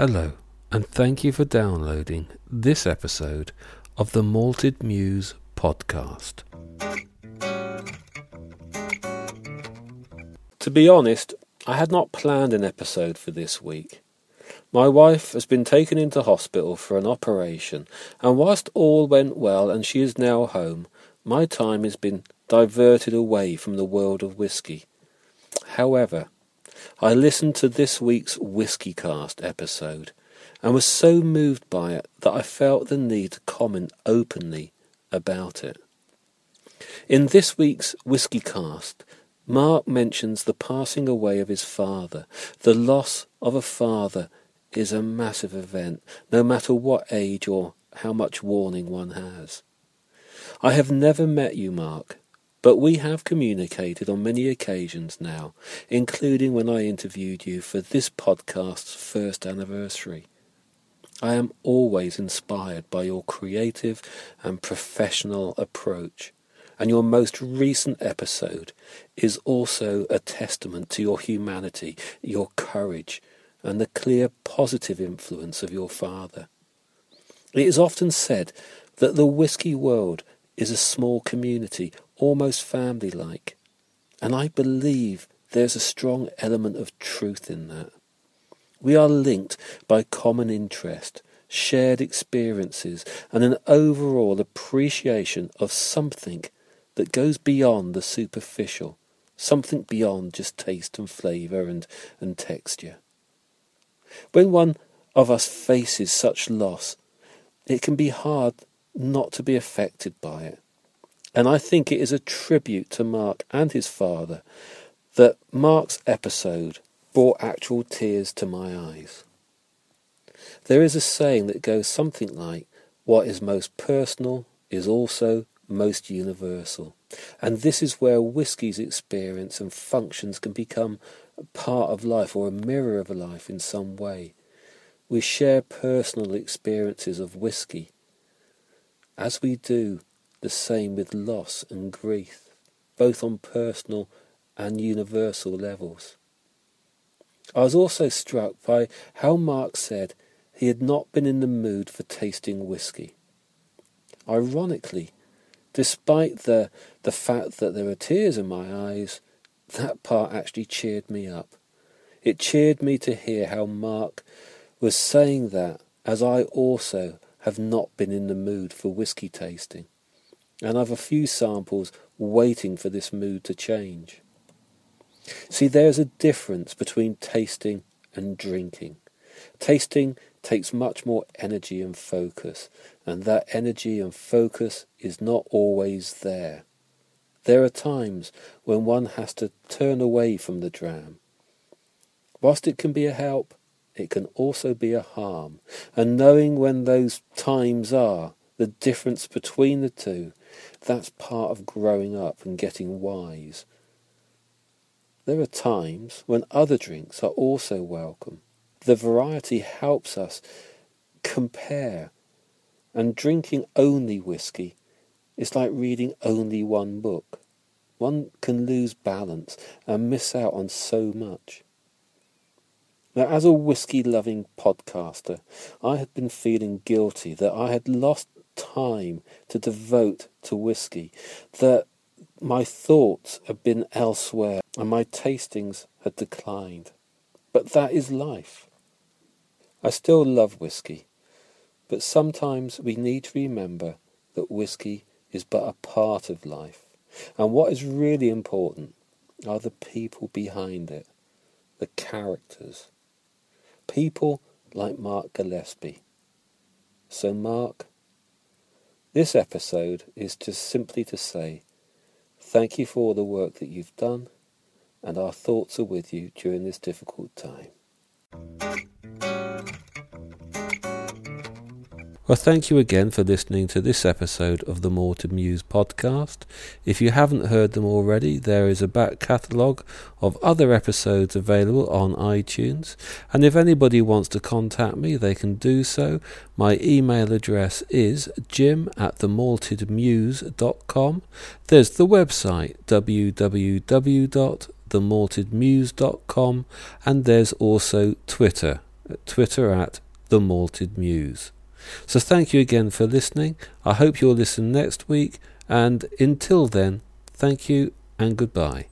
Hello, and thank you for downloading this episode of the Malted Muse podcast. To be honest, I had not planned an episode for this week. My wife has been taken into hospital for an operation, and whilst all went well and she is now home, my time has been diverted away from the world of whiskey. However, I listened to this week's Whiskeycast episode and was so moved by it that I felt the need to comment openly about it. In this week's Whiskeycast, Mark mentions the passing away of his father. The loss of a father is a massive event, no matter what age or how much warning one has. I have never met you, Mark, but we have communicated on many occasions now, including when I interviewed you for this podcast's first anniversary. I am always inspired by your creative and professional approach, and your most recent episode is also a testament to your humanity, your courage, and the clear positive influence of your father. It is often said that the whiskey world is a small community, almost family-like, and I believe there's a strong element of truth in that. We are linked by common interest, shared experiences, and an overall appreciation of something that goes beyond the superficial, something beyond just taste and flavour and texture. When one of us faces such loss, it can be hard not to be affected by it. And I think it is a tribute to Mark and his father that Mark's episode brought actual tears to my eyes. There is a saying that goes something like, what is most personal is also most universal. And this is where whiskey's experience and functions can become a part of life or a mirror of life in some way. We share personal experiences of whiskey, as we do the same with loss and grief, both on personal and universal levels. I was also struck by how Mark said he had not been in the mood for tasting whiskey. Ironically, despite the fact that there were tears in my eyes, that part actually cheered me up. It cheered me to hear how Mark was saying that, as I also have not been in the mood for whiskey tasting, and I've a few samples waiting for this mood to change. See, there's a difference between tasting and drinking. Tasting takes much more energy and focus, and that energy and focus is not always there. There are times when one has to turn away from the dram. Whilst it can be a help, it can also be a harm, and knowing when those times are, the difference between the two, that's part of growing up and getting wise. There are times when other drinks are also welcome. The variety helps us compare, and drinking only whiskey is like reading only one book. One can lose balance and miss out on so much. Now, as a whiskey-loving podcaster, I had been feeling guilty that I had lost time to devote to whiskey, that my thoughts had been elsewhere and my tastings had declined. But that is life. I still love whiskey, but sometimes we need to remember that whiskey is but a part of life, and what is really important are the people behind it, the characters. People like Mark Gillespie. So Mark, this episode is just simply to say thank you for all the work that you've done, and our thoughts are with you during this difficult time. Well, thank you again for listening to this episode of the Malted Muse podcast. If you haven't heard them already, there is a back catalogue of other episodes available on iTunes. And if anybody wants to contact me, they can do so. My email address is jim@themaltedmuse.com. There's the website, www.themaltedmuse.com. And there's also Twitter, Twitter at The Malted Muse. So thank you again for listening. I hope you'll listen next week, and until then, thank you and goodbye.